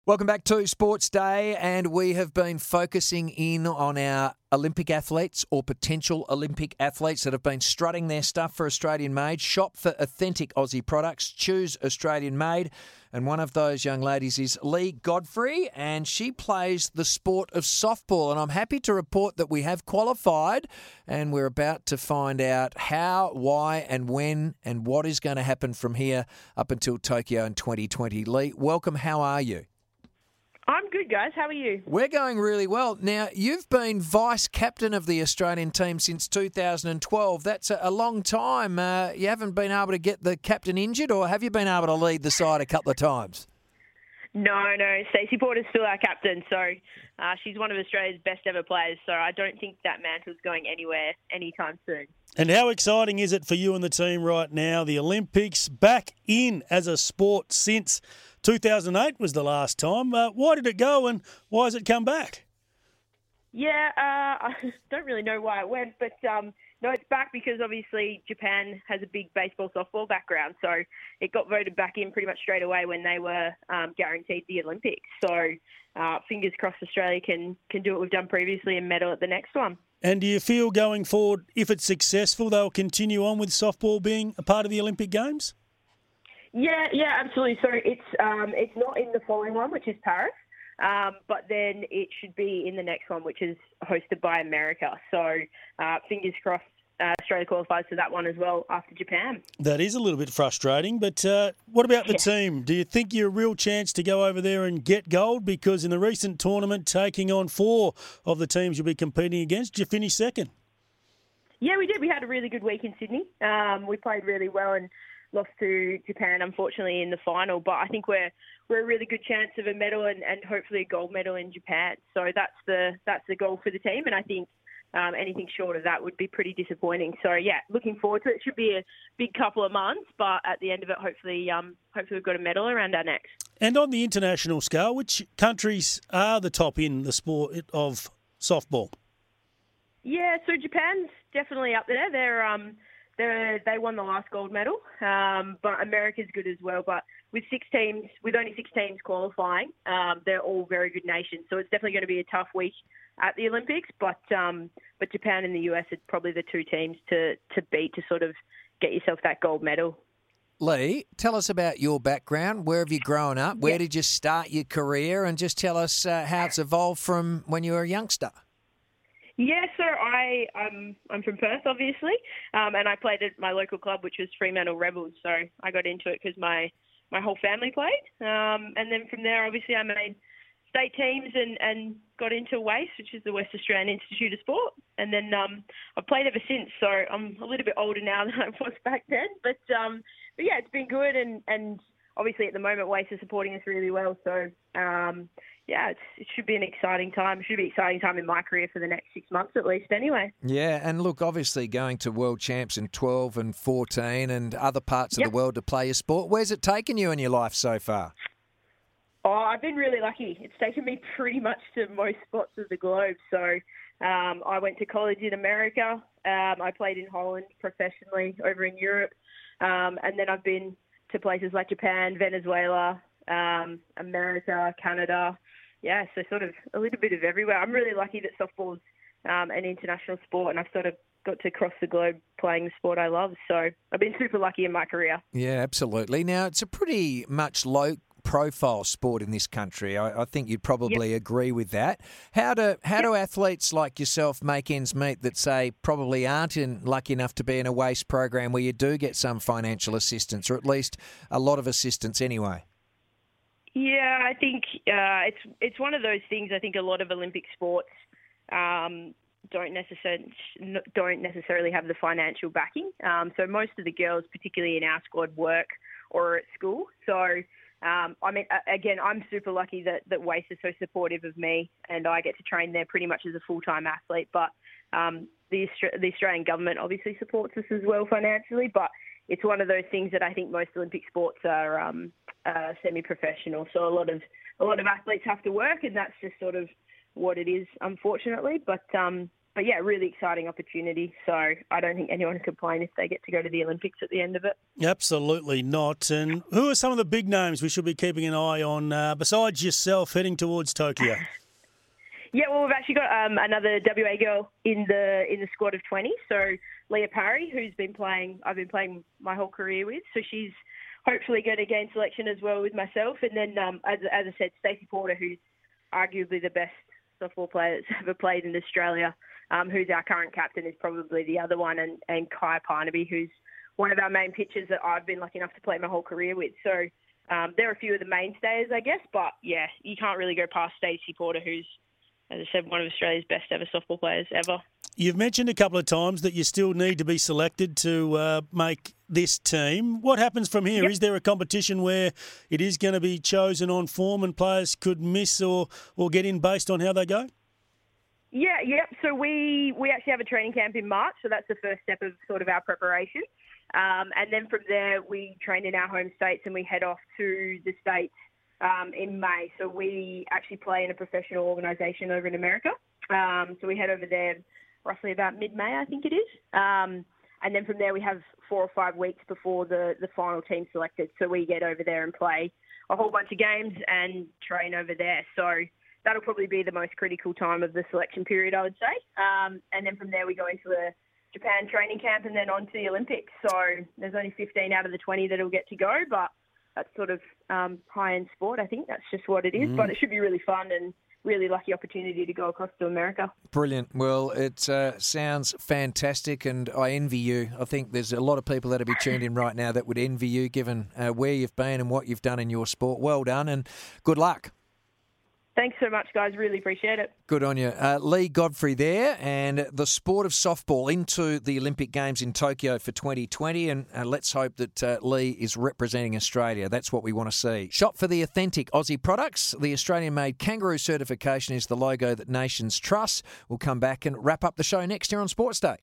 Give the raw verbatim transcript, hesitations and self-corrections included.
Welcome back to Sports Day, and we have been focusing in on our Olympic athletes or potential Olympic athletes that have been strutting their stuff for Australian made. Shop for authentic Aussie products. Choose Australian made. And one of those young ladies is Lee Godfrey, and she plays the sport of softball. And I'm happy to report that we have qualified, and we're about to find out how, why, and when, and what is going to happen from here up until Tokyo in twenty twenty. Lee, welcome. How are you? I'm good, guys. How are you? We're going really well. Now, you've been vice-captain of the Australian team since two thousand twelve. That's a, a long time. Uh, you haven't been able to get the captain injured, or have you been able to lead the side a couple of times? No, no. Stacey Porter's still our captain, so uh, she's one of Australia's best ever players, so I don't think that mantle's going anywhere anytime soon. And how exciting is it for you and the team right now? The Olympics back in as a sport since two thousand eight was the last time. Uh, why did it go and why has it come back? Yeah, uh, I don't really know why it went, but um, no, it's back because obviously Japan has a big baseball softball background, so it got voted back in pretty much straight away when they were um, guaranteed the Olympics. So uh, fingers crossed Australia can, can do what we've done previously and medal at the next one. And do you feel going forward, if it's successful, they'll continue on with softball being a part of the Olympic Games? Yeah, yeah, absolutely. So it's um, it's not in the following one, which is Paris, um, but then it should be in the next one, which is hosted by America. So uh, fingers crossed uh, Australia qualifies for that one as well after Japan. That is a little bit frustrating, but uh, what about the Yeah. team? Do you think you're a real chance to go over there and get gold? Because in the recent tournament, taking on four of the teams you'll be competing against, you finished second. Yeah, we did. We had a really good week in Sydney. Um, we played really well and lost to Japan, unfortunately, in the final. But I think we're we're a really good chance of a medal and, and hopefully a gold medal in Japan. So that's the that's the goal for the team. And I think um, anything short of that would be pretty disappointing. So yeah, looking forward to it. It should be a big couple of months, but at the end of it, hopefully, um, hopefully we've got a medal around our necks. And on the international scale, which countries are the top in the sport of softball? Yeah, so Japan's definitely up there. They're um. They're, they won the last gold medal, um, but America's good as well. But with six teams, with only six teams qualifying, um, they're all very good nations. So it's definitely going to be a tough week at the Olympics. But um, but Japan and the U S are probably the two teams to, to beat to sort of get yourself that gold medal. Lee, tell us about your background. Where have you grown up? Where Yeah. did you start your career? And just tell us uh, how it's evolved from when you were a youngster. Yeah, so I, I'm, I'm from Perth, obviously, um, and I played at my local club, which was Fremantle Rebels. So I got into it because my, my whole family played. Um, and then from there, obviously, I made state teams and, and got into W A S E, which is the West Australian Institute of Sport. And then um, I've played ever since. So I'm a little bit older now than I was back then. But, um, but yeah, it's been good. And, and obviously, at the moment, W A S E is supporting us really well. So, um, yeah, it's, it should be an exciting time. It should be an exciting time in my career for the next six months at least anyway. Yeah, and look, obviously going to World Champs in twelve and fourteen and other parts of Yep. the world to play your sport. Where's it taken you in your life so far? Oh, I've been really lucky. It's taken me pretty much to most spots of the globe. So um, I went to college in America. Um, I played in Holland professionally over in Europe. Um, and then I've been to places like Japan, Venezuela, um, America, Canada. Yeah, so sort of a little bit of everywhere. I'm really lucky that softball's um, an international sport, and I've sort of got to cross the globe playing the sport I love. So I've been super lucky in my career. Yeah, absolutely. Now, it's a pretty much low profile sport in this country. I, I think you'd probably Yep. agree with that. How do how do athletes like yourself make ends meet that say probably aren't in, lucky enough to be in a W A S E program where you do get some financial assistance, or at least a lot of assistance anyway? Yeah, I think uh, it's it's one of those things. I think a lot of Olympic sports um, don't necessarily don't necessarily have the financial backing. Um, so most of the girls, particularly in our squad, work or are at school. So um, I mean, again, I'm super lucky that that W A S E is so supportive of me, and I get to train there pretty much as a full time athlete. But um, the Austra- the Australian government obviously supports us as well financially, but it's one of those things that I think most Olympic sports are um, uh, semi-professional. So a lot of a lot of athletes have to work, and that's just sort of what it is, unfortunately. But um, but yeah, really exciting opportunity. So I don't think anyone can complain if they get to go to the Olympics at the end of it. Absolutely not. And who are some of the big names we should be keeping an eye on uh, besides yourself heading towards Tokyo? Yeah, well, we've actually got um, another W A girl in the in the squad of twenty. So Leah Parry, who's been playing, I've been playing my whole career with. So she's hopefully going to gain selection as well with myself. And then, um, as as I said, Stacey Porter, who's arguably the best softball player that's ever played in Australia, um, who's our current captain, is probably the other one, and and Kai Parnaby, who's one of our main pitchers that I've been lucky enough to play my whole career with. So um, they're a few of the mainstays, I guess. But yeah, you can't really go past Stacey Porter, who's, as I said, one of Australia's best ever softball players ever. You've mentioned a couple of times that you still need to be selected to uh, make this team. What happens from here? Yep. Is there a competition where it is going to be chosen on form and players could miss or, or get in based on how they go? Yeah, yep. So we, we actually have a training camp in March, so that's the first step of sort of our preparation. Um, and then from there, we train in our home states and we head off to the States Um, in May. So we actually play in a professional organisation over in America. Um, so we head over there roughly about mid-May, I think it is. Um, and then from there we have four or five weeks before the, the final team selected. So we get over there and play a whole bunch of games and train over there. So that'll probably be the most critical time of the selection period, I would say. Um, and then from there we go into the Japan training camp and then on to the Olympics. So there's only fifteen out of the twenty that will get to go, but that's sort of um, high-end sport, I think. That's just what it is. Mm. But it should be really fun and really lucky opportunity to go across to America. Brilliant. Well, it uh, sounds fantastic, and I envy you. I think there's a lot of people that will be tuned in right now that would envy you, given uh, where you've been and what you've done in your sport. Well done, and good luck. Thanks so much, guys. Really appreciate it. Good on you. Uh, Lee Godfrey there, and the sport of softball into the Olympic Games in Tokyo for twenty twenty, and uh, let's hope that uh, Lee is representing Australia. That's what we want to see. Shop for the authentic Aussie products. The Australian-made Kangaroo certification is the logo that nations trust. We'll come back and wrap up the show next here on Sports Day.